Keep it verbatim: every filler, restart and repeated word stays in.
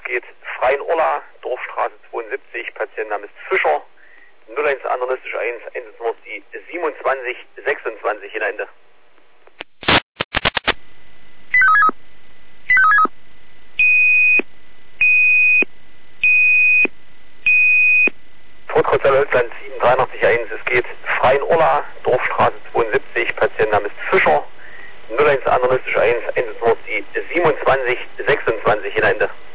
geht Freien-Orla, Dorfstraße zweiundsiebzig, Patientenname ist Fischer, null eins analytisch eins, Einsatznummer ist die siebenundzwanzig sechsundzwanzig in Ende. Todkreuzhalle Holzland sieben drei eins, es geht Freien-Orla, Dorfstraße zweiundsiebzig, Patientenname ist Fischer, null eins analytisch eins, Einsatznummer ist die siebenundzwanzig sechsundzwanzig in Ende.